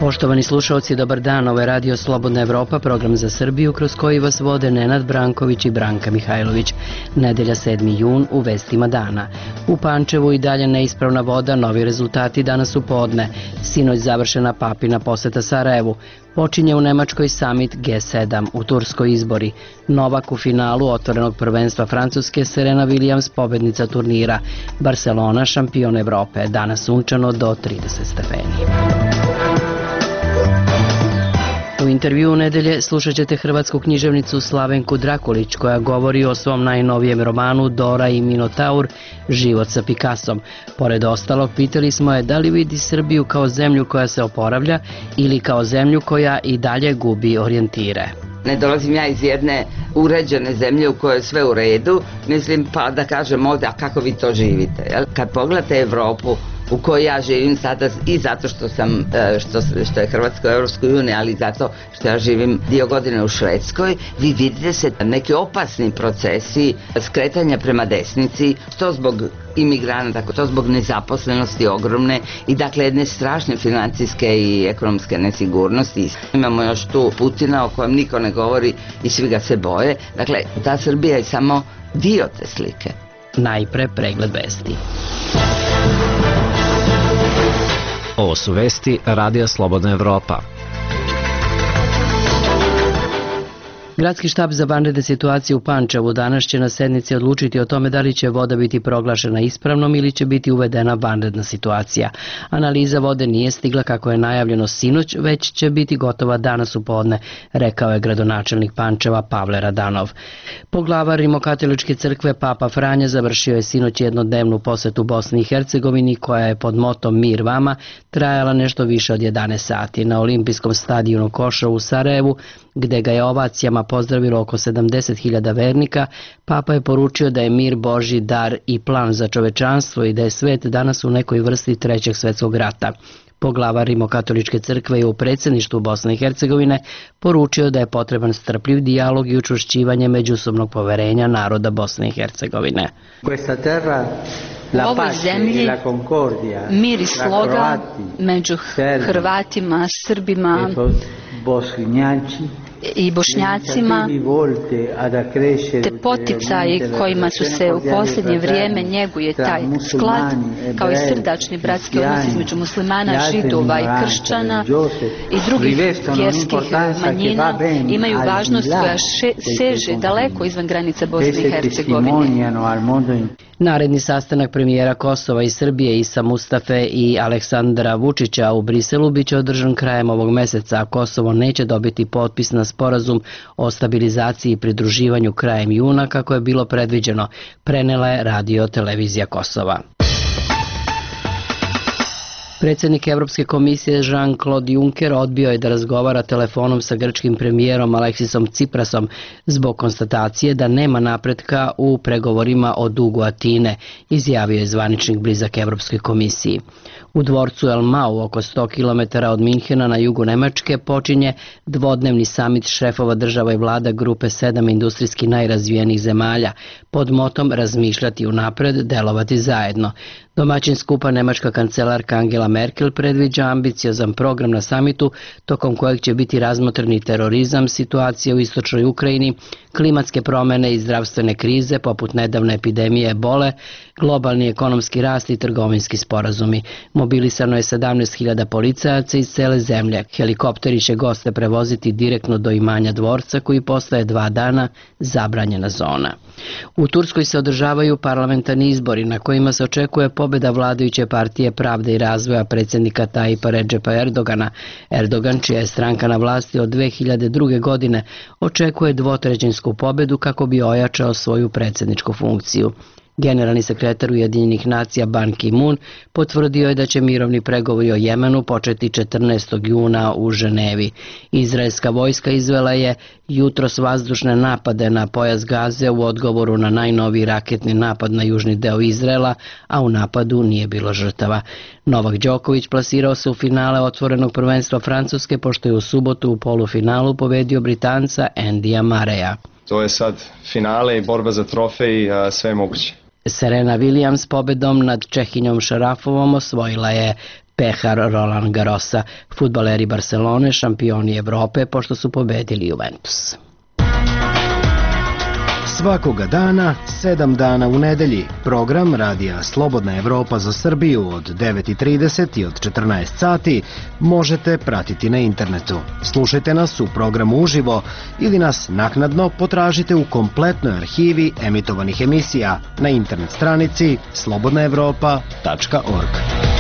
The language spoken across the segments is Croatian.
Poštovani slušalci, dobar dan, ovo je Radio Slobodna Evropa, program za Srbiju kroz koji vas vode Nenad Branković i Branka Mihajlović. Nedelja 7. jun u vestima dana. U Pančevu i dalje neispravna voda, novi rezultati danas u podne. Sinoć završena papina poseta Sarajevu. Počinje u Nemačkoj summit G7, u Turskoj izbori. Novak u finalu otvorenog prvenstva Francuske, Serena Williams pobednica turnira. Barcelona šampion Evrope, danas sunčano do 30 stepeni. U intervjuu nedelje slušat ćete hrvatsku književnicu Slavenku Drakulić koja govori o svom najnovijem romanu Dora i Minotaur, život sa Picassom. Pored ostalog, pitali smo je da li vidi Srbiju kao zemlju koja se oporavlja ili kao zemlju koja i dalje gubi orijentire. Ne dolazim ja iz jedne uređene zemlje u kojoj je sve u redu, mislim pa da kažem ovdje, a kako vi to živite? Jel? Kad pogledate Evropu u kojoj ja živim sada i zato što je Hrvatska u Europskoj uniji, ali i zato što ja živim dio godine u Švedskoj, vi vidite se neki opasni procesi skretanja prema desnici, što zbog imigranata, to zbog nezaposlenosti ogromne i dakle jedne strašne financijske i ekonomske nesigurnosti. Imamo još tu Putina o kojem niko ne govori i svi ga se boje. Dakle, ta Srbija je samo dio te slike. Najpre pregled vesti. Ovo su vesti Radija Slobodna Evropa. Gradski štab za vanredne situacije u Pančevu danas će na sednici odlučiti o tome da li će voda biti proglašena ispravnom ili će biti uvedena vanredna situacija. Analiza vode nije stigla kako je najavljeno sinoć, već će biti gotova danas u podne, rekao je gradonačelnik Pančeva Pavle Radanov. Poglavar Rimokatoličke crkve Papa Franja završio je sinoć jednodnevnu posetu Bosni i Hercegovini koja je pod motom Mir vama trajala nešto više od 11 sati. Na olimpijskom stadionu Košovu u Sarajevu, gde ga je ovacijama pozdravilo oko 70.000 vernika, Papa je poručio da je mir Božji dar i plan za čovečanstvo i da je svet danas u nekoj vrsti trećeg svetskog rata. Poglavar Rimokatoličke crkve je u predsjedništvu Bosne i Hercegovine poručio da je potreban strpljiv dijalog i učvršćivanje međusobnog poverenja naroda Bosne i Hercegovine. U ovoj zemlji mir i sloga među Hrvatima, Srbima i Bošnjacima, te poticaji kojima su se u posljednje vrijeme njeguje taj sklad, kao i srdačni bratski odnos između muslimana, židova i kršćana i drugih vjerskih manjina, imaju važnost koja seže daleko izvan granica Bosne i Hercegovine. Naredni sastanak premijera Kosova i Srbije Isa Mustafe i Aleksandra Vučića u Briselu biće održan krajem ovog meseca, a Kosovo neće dobiti potpis na sporazum o stabilizaciji i pridruživanju krajem juna kako je bilo predviđeno, prenela je Radio Televizija Kosova. Predsjednik Evropske komisije Jean-Claude Juncker odbio je da razgovara telefonom sa grčkim premijerom Aleksisom Tsiprasom zbog konstatacije da nema napretka u pregovorima o dugu Atine, izjavio je zvaničnik blizak Evropskoj komisiji. U dvorcu El Mau, oko 100 km od Minhena na jugu Nemačke, počinje dvodnevni samit šefova država i vlada grupe 7 industrijski najrazvijenijih zemalja pod motom razmišljati unapred, delovati zajedno. Domaćin skupa nemačka kancelarka Angela Merkel predviđa ambiciozan program na samitu tokom kojeg će biti razmotreni terorizam, situacija u istočnoj Ukrajini, klimatske promjene i zdravstvene krize poput nedavne epidemije ebole, globalni ekonomski rast i trgovinski sporazumi. Mobilisano je 17.000 policajaca iz cele zemlje. Helikopteri će goste prevoziti direktno do imanja dvorca koji postaje 2 dana zabranjena zona. U Turskoj se održavaju parlamentarni izbori na kojima se očekuje pobjeda vladajuće partije Pravde i razvoja predsjednika Tajipa Redžepa Erdogana. Erdogan, čija je stranka na vlasti od 2002. godine, očekuje dvotrećinsku pobjedu kako bi ojačao svoju predsjedničku funkciju. Generalni sekretar Ujedinjenih nacija Ban Ki-moon potvrdio je da će mirovni pregovori o Jemenu početi 14. juna u Ženevi. Izraelska vojska izvela je jutros vazdušne napade na pojas Gaze u odgovoru na najnoviji raketni napad na južni deo Izraela, a u napadu nije bilo žrtava. Novak Đoković plasirao se u finale otvorenog prvenstva Francuske pošto je u subotu u polufinalu pobedio Britanca Andyja Murraya. To je sad finale i borba za trofej, sve je moguće. Serena Williams pobedom nad Čehinjom Šarafovom osvojila je pehar Roland Garrosa. Fudbaleri Barcelone šampioni Evrope pošto su pobedili Juventus. Svakoga dana, 7 dana u nedelji, program Radija Slobodna Evropa za Srbiju od 9:30 i od 14 sati možete pratiti na internetu. Slušajte nas u programu uživo ili nas naknadno potražite u kompletnoj arhivi emitovanih emisija na internet stranici slobodnaevropa.org.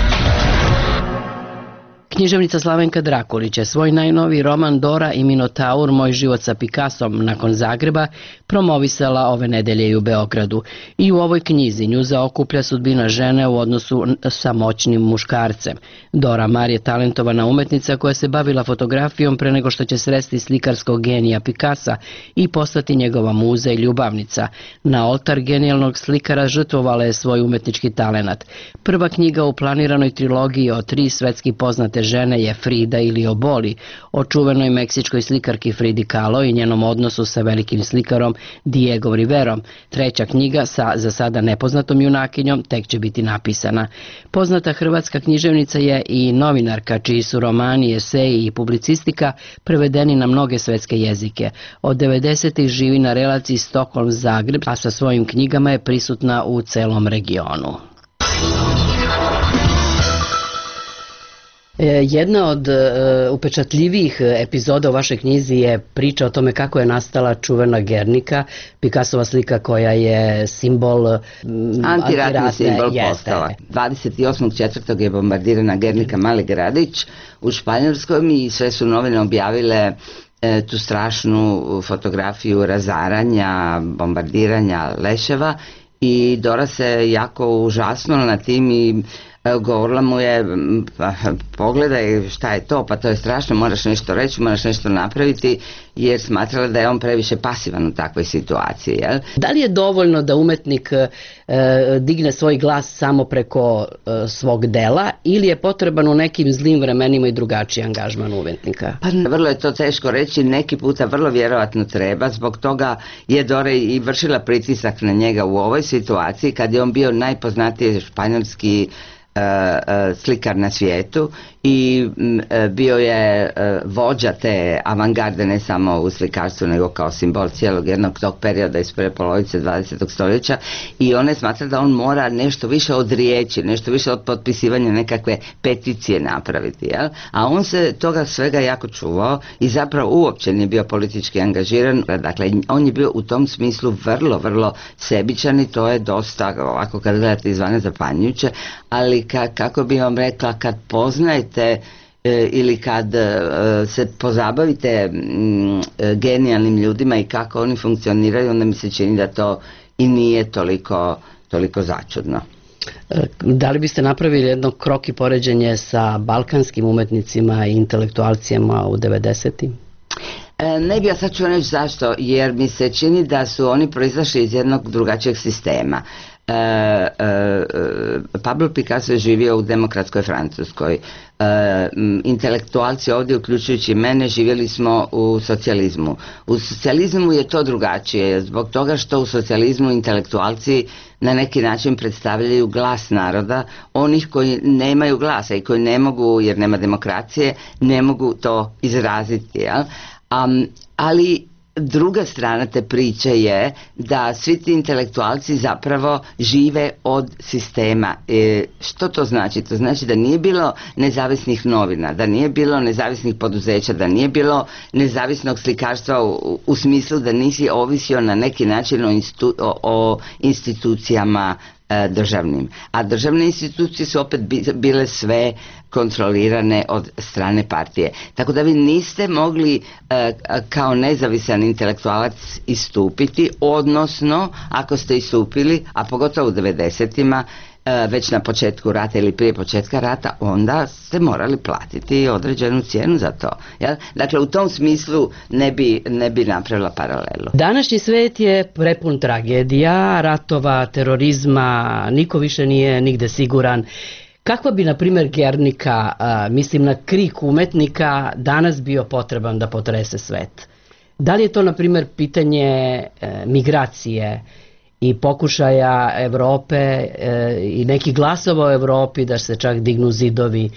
Književnica Slavenka Drakulić je svoj najnoviji roman Dora i Minotaur, Moj život sa Picassom nakon Zagreba promovisala ove nedelje i u Beogradu. I u ovoj knjizi nju zaokuplja sudbina žene u odnosu sa moćnim muškarcem. Dora Maar je talentovana umetnica koja se bavila fotografijom pre nego što će sresti slikarskog genija Picassa i postati njegova muza i ljubavnica. Na oltar genijalnog slikara žrtvovala je svoj umetnički talenat. Prva knjiga u planiranoj trilogiji o 3 svetski poznate žene je Frida ili Oboli, o čuvenoj meksičkoj slikarki Fridi Kahlo i njenom odnosu sa velikim slikarom Diego Riverom. Treća knjiga sa za sada nepoznatom junakinjom tek će biti napisana. Poznata hrvatska književnica je i novinarka čiji su romani, eseji i publicistika prevedeni na mnoge svetske jezike. Od 90-ih živi na relaciji Stockholm-Zagreb, a sa svojim knjigama je prisutna u celom regionu. Jedna od upečatljivijih epizoda u vašoj knjizi je priča o tome kako je nastala čuvena Gernika, Picassova slika koja je simbol antiratni simbol postala. 28.4. je bombardirana Gernika, mali gradić u Španjolskoj i sve su novine objavile tu strašnu fotografiju razaranja, bombardiranja leševa i Dora se jako užasnula na tim i govorila mu je, pogledaj šta je to, pa to je strašno, moraš nešto reći, moraš nešto napraviti, jer smatrala da je on previše pasivan u takvoj situaciji. Jel? Da li je dovoljno da umetnik digne svoj glas samo preko svog dela ili je potreban u nekim zlim vremenima i drugačiji angažman umetnika? Pa vrlo je to teško reći, neki puta vrlo vjerovatno treba, zbog toga je Dora i vršila pritisak na njega u ovoj situaciji kad je on bio najpoznatiji španjolski slikar na svijetu i bio je vođa te avangarde ne samo u slikarstvu nego kao simbol cijelog jednog tog perioda iz prve polovice 20. stoljeća i ona je smatrala da on mora nešto više od riječi, nešto više od potpisivanja nekakve peticije napraviti, jel? A on se toga svega jako čuvao i zapravo uopće nije bio politički angažiran, dakle on je bio u tom smislu vrlo, vrlo sebičan i to je dosta, ovako kad gledate izvana, zapanjujuće, ali kako bi vam rekla, kad poznajete ili kad se pozabavite genijalnim ljudima i kako oni funkcioniraju, onda mi se čini da to i nije toliko začudno. Da li biste napravili jedno krok i poređenje sa balkanskim umetnicima i intelektualcijama u 90-im? Ne bi, ja sad ću reći zašto, jer mi se čini da su oni proizašli iz jednog drugačijeg sistema. Pablo Picasso je živio u demokratskoj Francuskoj. Intelektualci ovdje, uključujući mene, živjeli smo u socijalizmu. U socijalizmu je to drugačije, zbog toga što u socijalizmu intelektualci na neki način predstavljaju glas naroda, onih koji nemaju glasa i koji ne mogu, jer nema demokracije, ne mogu to izraziti, jel? Ali druga strana te priče je da svi ti intelektualci zapravo žive od sistema. Što to znači? To znači da nije bilo nezavisnih novina, da nije bilo nezavisnih poduzeća, da nije bilo nezavisnog slikarstva u smislu da nisi ovisio na neki način o institucijama državnim. A državne institucije su opet bile sve kontrolirane od strane partije. Tako da vi niste mogli kao nezavisan intelektualac istupiti, odnosno ako ste istupili, a pogotovo u 90-ima, već na početku rata ili prije početka rata, onda ste morali platiti određenu cijenu za to. Jel? Dakle, u tom smislu ne bi napravila paralelu. Današnji svet je prepun tragedija, ratova, terorizma, niko više nije nigde siguran. Kakva bi, na primjer, Gernika, mislim na krik umetnika, danas bio potreban da potrese svet? Da li je to, na primjer, pitanje migracije i pokušaja Evrope i nekih glasova u Evropi da se čak dignu zidovi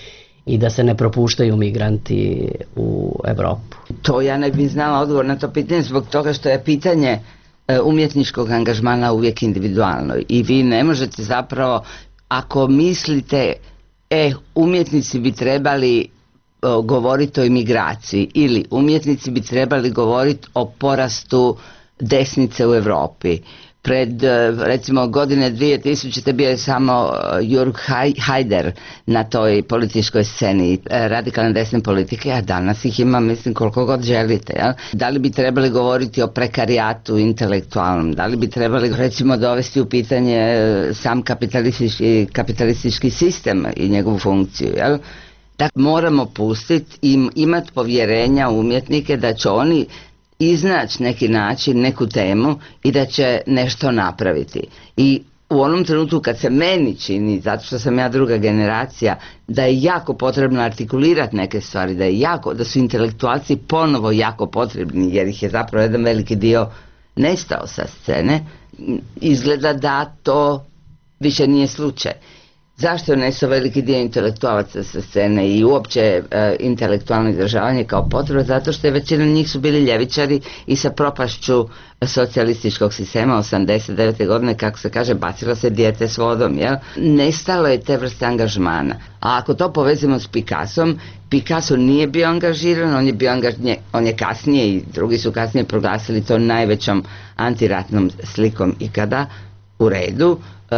i da se ne propuštaju migranti u Evropu? To ja ne bih znala odgovor na to pitanje zbog toga što je pitanje umjetničkog angažmana uvijek individualno i vi ne možete zapravo, ako mislite umjetnici bi trebali govoriti o imigraciji ili umjetnici bi trebali govoriti o porastu desnice u Europi. Pred recimo godine 2000 bio je samo Jürg Haider na toj političkoj sceni radikalne desne politike, a danas ih ima mislim koliko god želite. Ja? Da li bi trebali govoriti o prekarijatu intelektualnom, da li bi trebali recimo dovesti u pitanje sam kapitalistički sistem i njegovu funkciju. Ja? Dakle, moramo pustiti i imati povjerenja u umjetnike da će oni iznaći neki način, neku temu i da će nešto napraviti. I u onom trenutku kad se meni čini, zato što sam ja druga generacija, da je jako potrebno artikulirati neke stvari, da su intelektualci ponovo jako potrebni, jer ih je zapravo jedan veliki dio nestao sa scene, izgleda da to više nije slučaj. Zašto je nestao veliki dio intelektualaca sa scene i uopće intelektualno izražavanje kao potreba? Zato što je većina njih su bili ljevičari i sa propašću socijalističkog sistema 89. godine, kako se kaže, bacilo se dijete s vodom. Jel? Nestalo je te vrste angažmana. A ako to povezimo s Picassom, Picasso nije bio angažiran, on je kasnije i drugi su kasnije proglasili to najvećom antiratnom slikom ikada, u redu.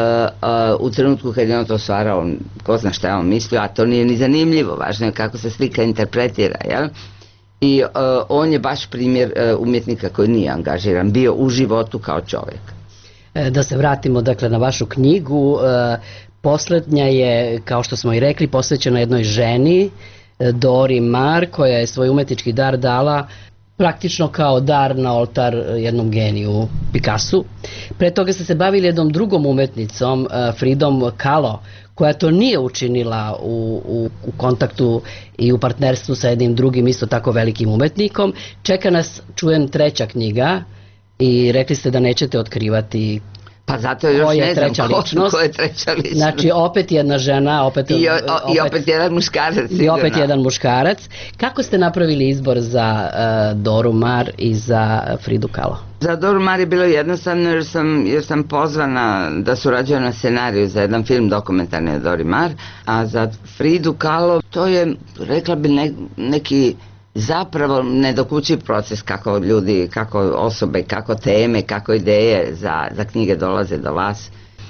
U trenutku kad je on to stvarao, ko zna šta je on mislio, a to nije ni zanimljivo, važno je kako se slika interpretira, jel? I on je baš primjer umjetnika koji nije angažiran, bio u životu kao čovjek. Da se vratimo dakle na vašu knjigu, posljednja je, kao što smo i rekli, posvećena jednoj ženi, Dori Maar, koja je svoj umjetnički dar dala praktično kao dar na oltar jednom geniju, Picassu. Pre toga ste se bavili jednom drugom umetnicom, Fridom Kahlo, koja to nije učinila u kontaktu i u partnerstvu sa jednim drugim isto tako velikim umetnikom. Čeka nas, čujem, treća knjiga i rekli ste da nećete otkrivati pa zato još ne znam ko je treća ličnost. Znači opet jedna žena, i opet jedan muškarac. I opet jedan muškarac. Kako ste napravili izbor za Doru Maar i za Fridu Kahlo? Za Doru Maar je bilo jednostavno jer sam pozvana da surađujem na scenariju za jedan film dokumentarni o Dori Maar, a za Fridu Kahlo to je, rekla bi, neki zapravo nedokučiv proces kako ljudi, kako osobe, kako teme, kako ideje za knjige dolaze do vas.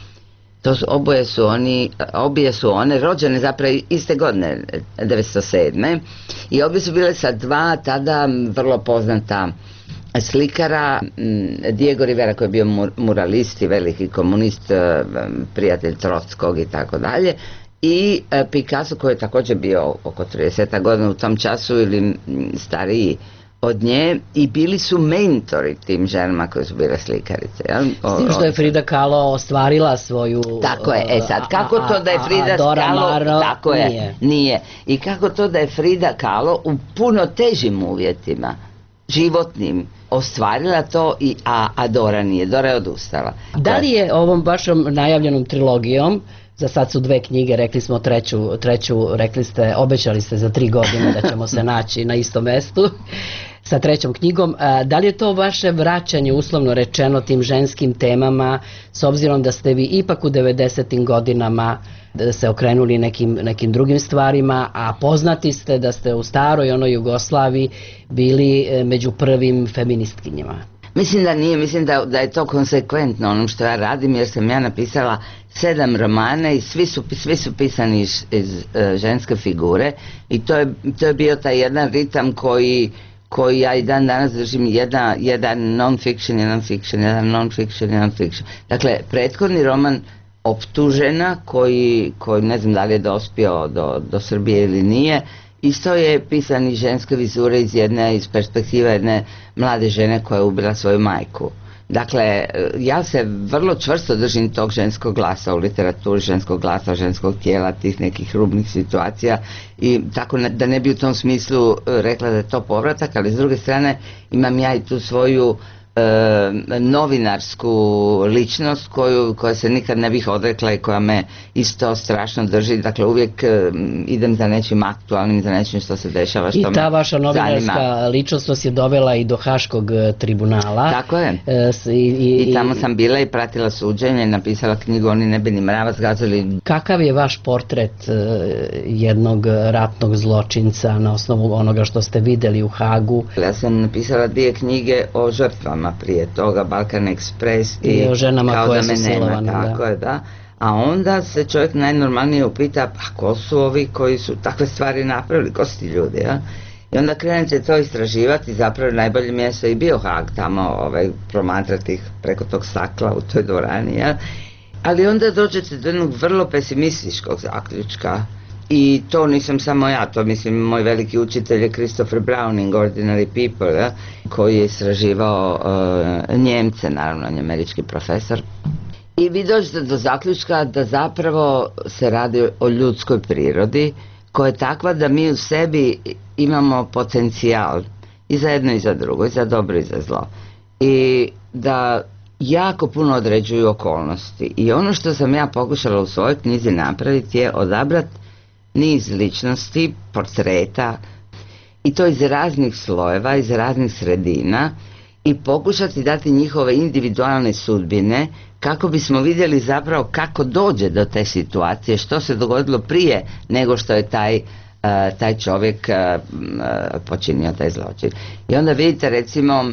Obje su one rođene zapravo iste godine, 1907. I obje su bile sa dva tada vrlo poznata slikara, Diego Rivera koji je bio muralist i veliki komunist, prijatelj Trotskog i tako dalje, i Picasso koji je također bio oko 30 godina u tom času ili stariji od nje, i bili su mentori tim ženama koje su bile slikarice. S tim što je Frida Kahlo ostvarila svoju... Tako je, sad kako to da je Frida Kahlo... Tako je, nije. I kako to da je Frida Kahlo u puno težim uvjetima, životnim, ostvarila to, a Dora nije. Dora je odustala. Da li je ovom vašom najavljenom trilogijom, za sad su dve knjige, rekli smo treću, rekli ste, obećali ste za 3 godine da ćemo se naći na istom mestu sa trećom knjigom. Da li je to vaše vraćanje, uslovno rečeno, tim ženskim temama, s obzirom da ste vi ipak u 90. godinama se okrenuli nekim drugim stvarima, a poznati ste da ste u staroj onoj Jugoslaviji bili među prvim feministkinjama? Mislim da nije, mislim da je to konsekventno onom što ja radim, jer sam ja napisala 7 romana i svi su pisani iz ženske figure, i to je bio taj jedan ritam koji ja i dan danas držim, jedan non-fiction, jedan fiction, jedan non-fiction, jedan fiction. Dakle, prethodni roman Optužena, koji ne znam da li je dospio do Srbije ili nije, isto je pisan iz ženske vizure, iz perspektive jedne mlade žene koja je ubila svoju majku. Dakle, ja se vrlo čvrsto držim tog ženskog glasa u literaturi, ženskog glasa, ženskog tijela, tih nekih rubnih situacija, i tako da ne bi u tom smislu rekla da je to povratak, ali s druge strane imam ja i tu svoju novinarsku ličnost koja se nikad ne bih odrekla i koja me isto strašno drži, dakle uvijek idem za nečim aktualnim, za nečim što se dešava, što me zanima. I ta vaša novinarska ličnost vas je dovela i do Haškog tribunala. Tako je. I tamo sam bila i pratila suđenje i napisala knjigu Oni ne bi ni mrava zgazili. Kakav je vaš portret jednog ratnog zločinca na osnovu onoga što ste vidjeli u Hagu? Ja sam napisala 2 knjige o žrtvama prije toga, Balkan Express i o ženama koje su silovane. Tako je, da. A onda se čovjek najnormalnije upita, pa ko su ovi koji su takve stvari napravili, ko su ti ljudi, ja? I onda krenete to istraživati, zapravo najbolje mjesto i bio Hag tamo, promatrati ih preko tog stakla u toj dvorani, ja? Ali onda dođete do jednog vrlo pesimističkog zaključka. I to nisam samo ja, to mislim moj veliki učitelj je Christopher Browning, Ordinary People, ja, koji je istraživao Njemce, naravno on je američki profesor. I vi dođete do zaključka da zapravo se radi o ljudskoj prirodi koja je takva da mi u sebi imamo potencijal i za jedno i za drugo, i za dobro i za zlo. I da jako puno određuju okolnosti. I ono što sam ja pokušala u svojoj knjizi napraviti je odabrati niz ličnosti, portreta, i to iz raznih slojeva, iz raznih sredina, i pokušati dati njihove individualne sudbine kako bismo vidjeli zapravo kako dođe do te situacije, što se dogodilo prije nego što je taj čovjek počinio taj zločin. I onda vidite recimo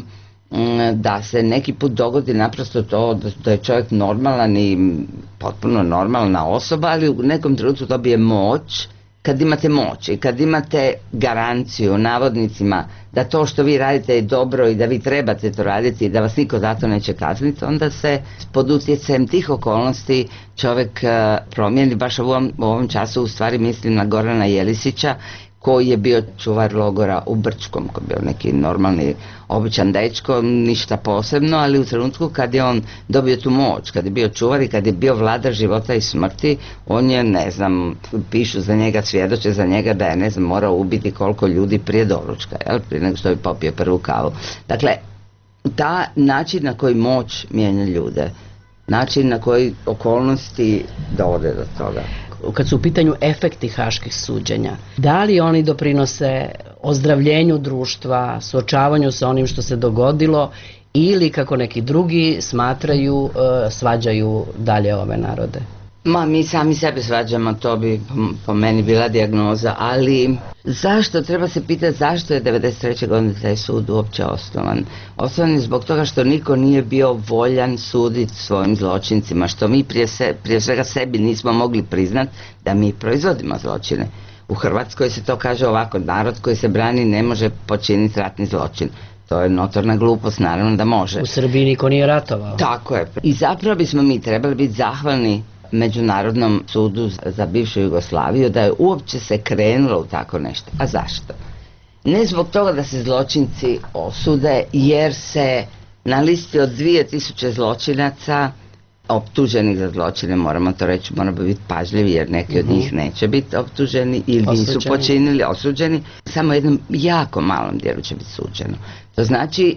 da se neki put dogodi naprosto to da je čovjek normalan i potpuno normalna osoba, ali u nekom trenutku dobije moć. Kad imate moć i kad imate garanciju navodnicima da to što vi radite je dobro i da vi trebate to raditi i da vas niko zato neće kazniti, onda se pod utjecajem tih okolnosti čovjek promijeni. Baš u ovom času u stvari mislim na Gorana Jelisića, koji je bio čuvar logora u Brčkom, koji je bio neki normalni, običan dečko, ništa posebno, ali u trenutku kad je on dobio tu moć, kad je bio čuvar i kad je bio vladar života i smrti, on je, ne znam, pišu za njega, svjedoče za njega da je, ne znam, morao ubiti koliko ljudi prije doručka, jel, prije nego što je popio prvu kavu. Dakle, ta način na koji moć mijenja ljude, način na koji okolnosti dovode do toga. Kad su u pitanju efekti haških suđenja, da li oni doprinose ozdravljenju društva, suočavanju sa onim što se dogodilo, ili kako neki drugi smatraju, svađaju dalje ove narode? Mi sami sebe svađamo, to bi po meni bila dijagnoza, ali zašto, treba se pitati zašto je 1993. godine taj sud uopće osnovan. Osnovan je zbog toga što niko nije bio voljan suditi svojim zločincima, što mi prije svega sebi nismo mogli priznati da mi proizvodimo zločine. U Hrvatskoj se to kaže ovako, narod koji se brani ne može počiniti ratni zločin. To je notorna glupost, naravno da može. U Srbiji niko nije ratovao. Tako je. I zapravo bismo mi trebali biti zahvalni Međunarodnom sudu za bivšu Jugoslaviju da je uopće se krenulo u tako nešto. A zašto? Ne zbog toga da se zločinci osude, jer se na listi od 2000 zločinaca optuženih za zločine, moramo to reći, moramo biti pažljivi jer neki od njih neće biti optuženi ili nisu počinili, osuđeni, samo jednom jako malom dijelu će biti suđeno. To znači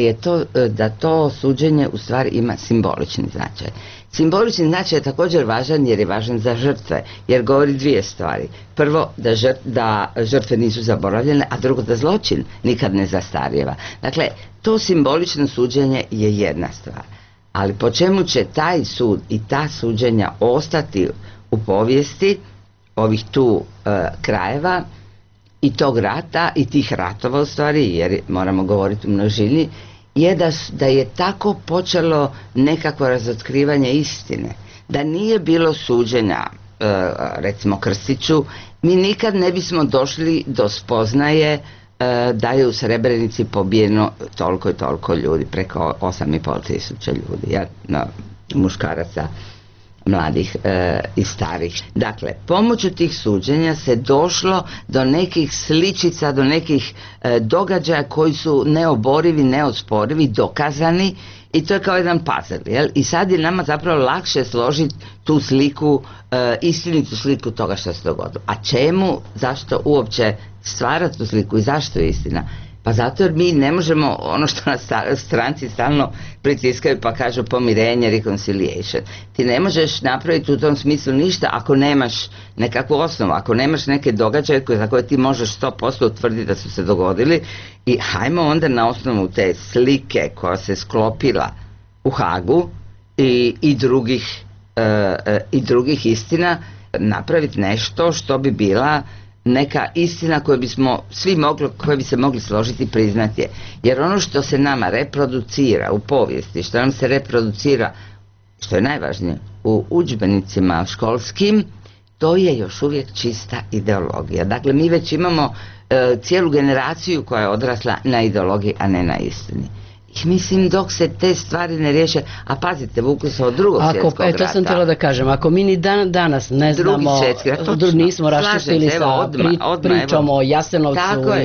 da to suđenje u stvari ima simbolični značaj. Simbolični značaj je također važan jer je važan za žrtve, jer govori 2 stvari. Prvo, da žrtve nisu zaboravljene, a drugo, da zločin nikad ne zastarijeva. Dakle, to simbolično suđenje je jedna stvar. Ali po čemu će taj sud i ta suđenja ostati u povijesti ovih tu krajeva i tog rata i tih ratova u stvari, jer moramo govoriti u množini, je da je tako počelo nekakvo razotkrivanje istine. Da nije bilo suđenja, recimo Krstiću, mi nikad ne bismo došli do spoznaje da je u Srebrenici pobijeno toliko i toliko ljudi, preko 8.500 ljudi, muškaraca, mladih i starih. Dakle, pomoću tih suđenja se došlo do nekih sličica, do nekih događaja koji su neoborivi, neosporivi, dokazani, i to je kao jedan puzzle, jel? I sad je nama zapravo lakše složiti tu sliku, istinitu sliku toga što se dogodilo. A čemu, zašto uopće stvarati tu sliku i zašto je istina? Pa zato jer mi ne možemo ono što nas stranci stalno pritiskaju pa kažu pomirenje, reconciliation. Ti ne možeš napraviti u tom smislu ništa ako nemaš nekakvu osnovu, ako nemaš neke događaje za koje ti možeš 100% utvrditi da su se dogodili i hajmo onda na osnovu te slike koja se sklopila u Hagu i drugih istina napraviti nešto što bi bila neka istina koju bi se mogli složiti i priznati je. Jer ono što se nama reproducira u povijesti, što nam se reproducira, što je najvažnije, u udžbenicima školskim, to je još uvijek čista ideologija. Dakle, mi već imamo cijelu generaciju koja je odrasla na ideologiji, a ne na istini. I mislim dok se te stvari ne riješe, a pazite, vuku se od drugog svjetskog rata. To sam htjela da kažem, ako mi ni danas ne znamo, nismo raščistili sa pričom o Jasenovcu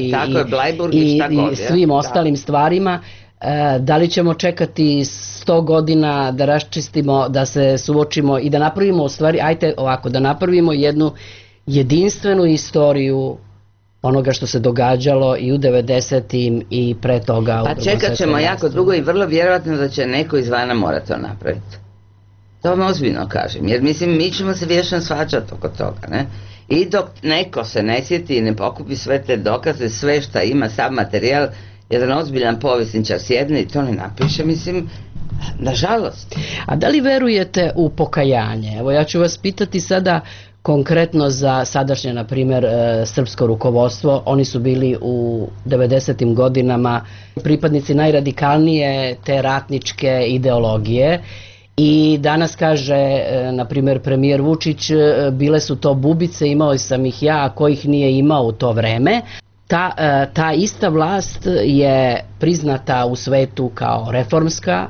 i svim ostalim stvarima, da li ćemo čekati 100 godina da raščistimo, da se suočimo i da napravimo u stvari, da napravimo jednu jedinstvenu istoriju onoga što se događalo i u 90-im i pre toga. Pa čekat ćemo jako dugo i vrlo vjerojatno da će neko izvana mora to napraviti. To vam ozbiljno kažem, jer mislim mi ćemo se vječno svađati oko toga, ne? I dok neko se ne sjeti i ne pokupi sve te dokaze, sve šta ima, sav materijal, jedan ozbiljan povjesničar sjedne i to ne napiše, mislim, nažalost. A da li verujete u pokajanje? Evo ja ću vas pitati sada konkretno za sadašnje, na primjer, srpsko rukovodstvo. Oni su bili u 90. godinama pripadnici najradikalnije te ratničke ideologije i danas kaže, na primjer, premijer Vučić, bile su to bubice, imao sam ih ja, a ko ih nije imao u to vreme. Ta ista vlast je priznata u svetu kao reformska,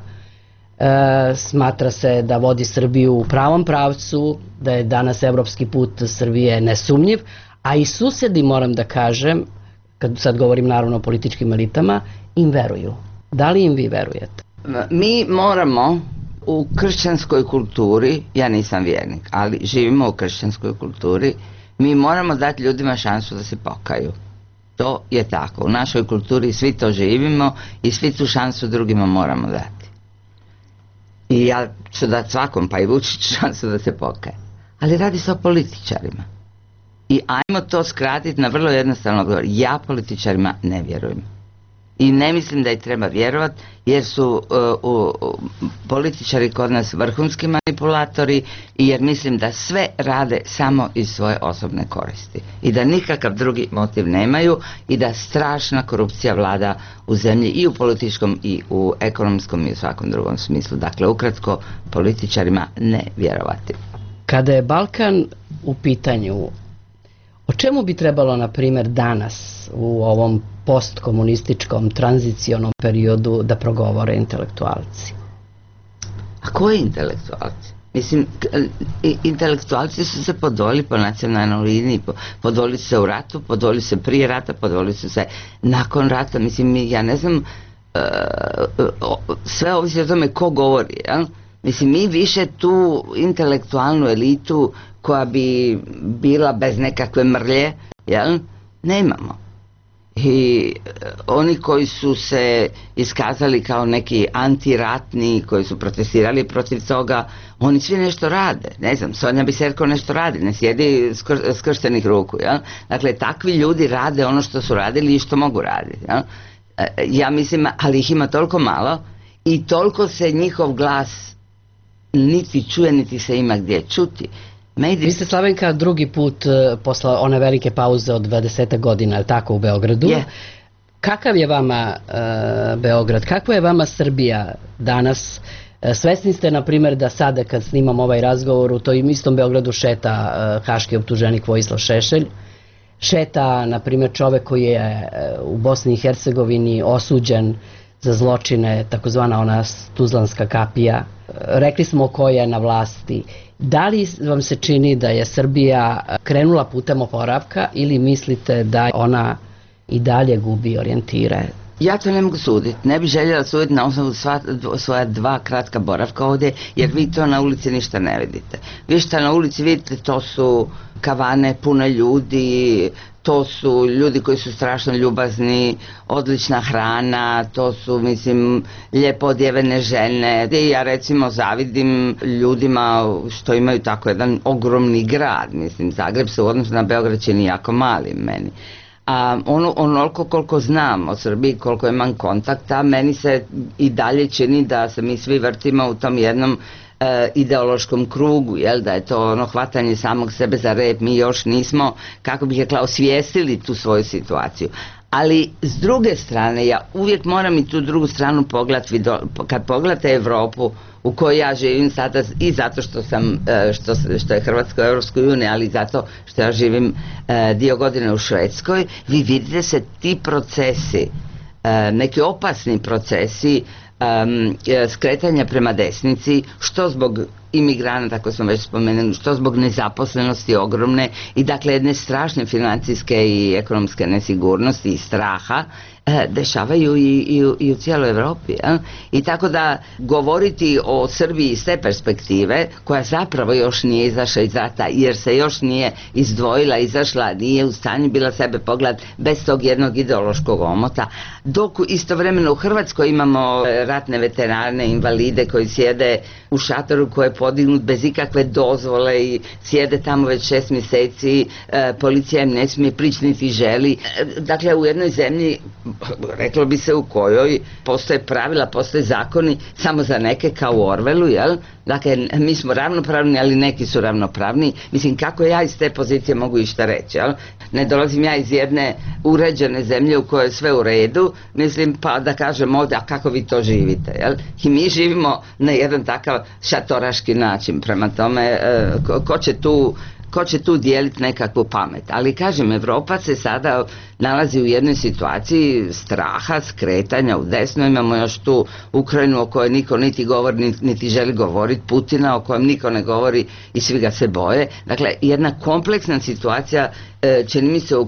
smatra se da vodi Srbiju u pravom pravcu, da je danas evropski put Srbije nesumnjiv, a i susjedi, moram da kažem, kad sad govorim naravno o političkim elitama, im veruju. Da li im vi verujete? Mi moramo u kršćanskoj kulturi, ja nisam vjernik, ali živimo u kršćanskoj kulturi, mi moramo dati ljudima šansu da se pokaju. To je tako. U našoj kulturi svi to živimo i svi tu šansu drugima moramo dati. I ja ću dati svakom, pa i Vučić, šansu da se pokaje. Ali radi se o političarima. I ajmo to skratiti na vrlo jednostavno odgovor. Ja političarima ne vjerujem. I ne mislim da ih treba vjerovati, jer su političari kod nas vrhunski manipulatori i jer mislim da sve rade samo iz svoje osobne koristi. I da nikakav drugi motiv nemaju i da strašna korupcija vlada u zemlji i u političkom i u ekonomskom i u svakom drugom smislu. Dakle, ukratko, političarima ne vjerovati. Kada je Balkan u pitanju, o čemu bi trebalo, na primjer, danas u ovom postkomunističkom tranzicionom periodu da progovore intelektualci? A koji intelektualci? Mislim, intelektualci su se podvojili po nacionalnoj liniji, podvojili su se u ratu, podvojili su se prije rata, podvojili su se nakon rata. Mislim, ja ne znam, sve ovisi o tome ko govori, jel? Mislim, mi više tu intelektualnu elitu koja bi bila bez nekakve mrlje, jel? Nemamo. I oni koji su se iskazali kao neki antiratni, koji su protestirali protiv toga, oni svi nešto rade. Ne znam, Sonja Biserko nešto radi, ne sjedi skrštenih ruku. Jel? Dakle, takvi ljudi rade ono što su radili i što mogu raditi. Jel? Ja mislim, ali ih ima toliko malo i toliko se njihov glas niti čuje, niti se ima gdje čuti. Vi ste, Slavenka, drugi put posle one velike pauze od 20 godina, je tako, u Beogradu? Je. Kakav je vama Beograd? Kakva je vama Srbija danas? Svesni ste, na primjer, da sada kad snimam ovaj razgovor u tom istom Beogradu šeta haški optuženik Vojislav Šešelj, šeta, na primjer, čovek koji je u Bosni i Hercegovini osuđen za zločine, takozvana ona Tuzlanska kapija. Rekli smo ko je na vlasti. Da li vam se čini da je Srbija krenula putem oporavka ili mislite da ona i dalje gubi orijentire? Ja to ne mogu suditi. Ne bih željela suditi na osnovu svoja 2 kratka boravka ovdje, jer vi to na ulici ništa ne vidite. Vi što na ulici vidite, to su kavane pune ljudi, to su ljudi koji su strašno ljubazni, odlična hrana, to su, mislim, lijepo odjevene žene. I ja recimo zavidim ljudima što imaju tako jedan ogromni grad, mislim, Zagreb se u odnosu na Beograd čini jako mali meni. A onoliko koliko znam o Srbiji, koliko imam kontakta, meni se i dalje čini da se mi svi vrtimo u tom jednom ideološkom krugu, jel, da je to ono hvatanje samog sebe za rep. Mi još nismo, kako bih rekla, osvijestili tu svoju situaciju. Ali s druge strane, ja uvijek moram i tu drugu stranu pogledati, kad pogledate Evropu u kojoj ja živim sada, i zato što sam, što je Hrvatska u Europskoj uniji, ali i zato što ja živim dio godine u Švedskoj, vi vidite se ti procesi, neki opasni procesi skretanja prema desnici, što zbog imigranata, kako smo već spomenuli, što zbog nezaposlenosti ogromne i dakle jedne strašne financijske i ekonomske nesigurnosti i straha, dešavaju i u cijeloj Evropi. I tako da govoriti o Srbiji iz te perspektive, koja zapravo još nije izašla iz rata, jer se još nije izdvojila, izašla, nije u stanju bila sebe pogledati bez tog jednog ideološkog omota, dok istovremeno u Hrvatskoj imamo ratne veterane, invalide koji sjede u šatoru koji je podignut bez ikakve dozvole i sjede tamo već 6 mjeseci, policija im ne smije prići niti želi. Dakle, u jednoj zemlji, reklo bi se, u kojoj postoje pravila, postoje zakoni samo za neke, kao u Orwellu, jel? Dakle, mi smo ravnopravni, ali neki su ravnopravni. Mislim, kako ja iz te pozicije mogu išta reći, jel? Ne dolazim ja iz jedne uređene zemlje u kojoj je sve u redu, mislim, pa da kažem ovdje, a kako vi to živite, jel? I mi živimo na jedan takav šatoraški način, prema tome, ko će tu dijeliti nekakvu pamet. Ali kažem, Evropa se sada nalazi u jednoj situaciji straha, skretanja u desno. Imamo još tu Ukrajinu o kojoj niko niti govori, niti želi govoriti, Putina o kojem niko ne govori i svi ga se boje. Dakle, jedna kompleksna situacija, čini mi se,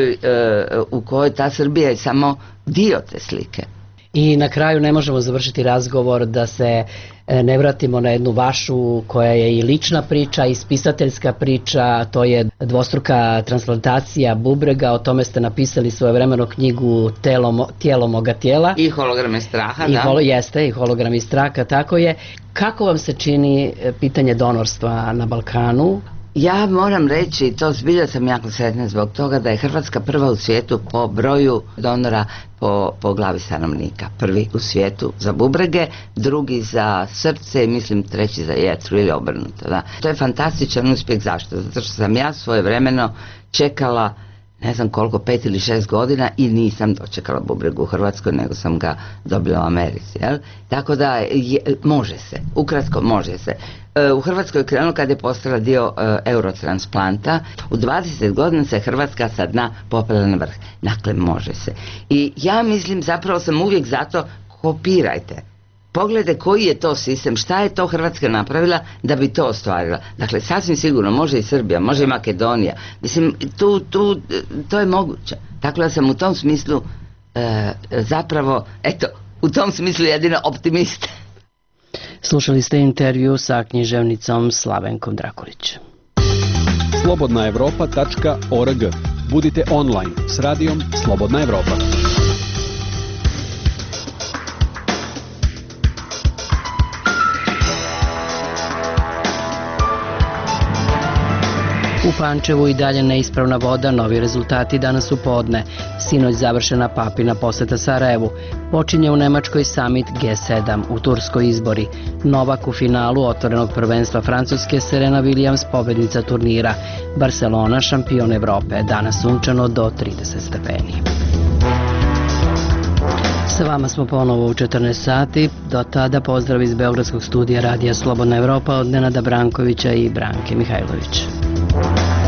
u kojoj ta Srbija je samo dio te slike. I na kraju ne možemo završiti razgovor da se ne vratimo na jednu vašu koja je i lična priča i spisateljska priča, to je dvostruka transplantacija bubrega, o tome ste napisali svojevremeno knjigu Tijelo moga tijela. I holograme straha, da. Jeste, i hologrami straha, tako je. Kako vam se čini pitanje donorstva na Balkanu? Ja moram reći, to zbilja sam jako sretna zbog toga da je Hrvatska prva u svijetu po broju donora po glavi stanovnika. Prvi u svijetu za bubrege, drugi za srce i mislim treći za jetru ili obrnuto. Da. To je fantastičan uspjeh. Zašto? Zato što sam ja svojevremeno čekala ne znam koliko, 5 ili 6 godina i nisam dočekala bubregu u Hrvatskoj, nego sam ga dobila u Americi. Jel? Tako da može se, ukratko može se. U Hrvatskoj je krenulo kad je postala dio eurotransplanta. U 20 godina se Hrvatska sa dna popela na vrh. Dakle, može se. I ja mislim, zapravo sam uvijek zato, kopirajte. Pogledajte koji je to sistem, šta je to Hrvatska napravila da bi to ostvarila. Dakle, sasvim sigurno može i Srbija, može i Makedonija. Mislim, to je moguće. Tako da sam u tom smislu zapravo, eto, u tom smislu jedino optimist. Slušali ste intervju sa književnicom Slavenkom Drakulić. slobodnaevropa.org. Budite online s radijom Slobodna Evropa. U Pančevu i dalje neispravna voda, novi rezultati danas u podne. Sinoć završena Papina poseta Sarajevu. Počinje u Nemačkoj summit G7, u Turskoj izbori. Novak u finalu otvorenog prvenstva Francuske, Serena Williams pobednica turnira. Barcelona šampion Evrope, danas sunčano do 30 stepeni. Sa vama smo ponovo u 14 sati. Do tada pozdrav iz Beogradskog studija Radija Slobodna Evropa od Nenada Brankovića i Branke Mihajlović.